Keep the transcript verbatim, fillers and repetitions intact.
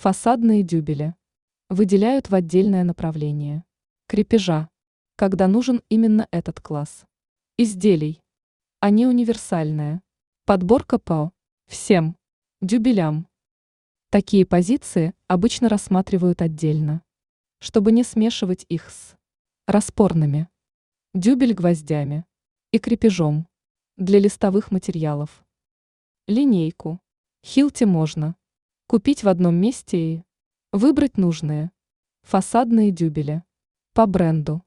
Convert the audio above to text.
Фасадные дюбели выделяют в отдельное направление. Крепежа, когда нужен именно этот класс. Изделий. Они универсальные. Подборка по всем дюбелям. Такие позиции обычно рассматривают отдельно, чтобы не смешивать их с распорными дюбель гвоздями и крепежом для листовых материалов. Линейку Хилти можно купить в одном месте и выбрать нужные фасадные дюбели по бренду.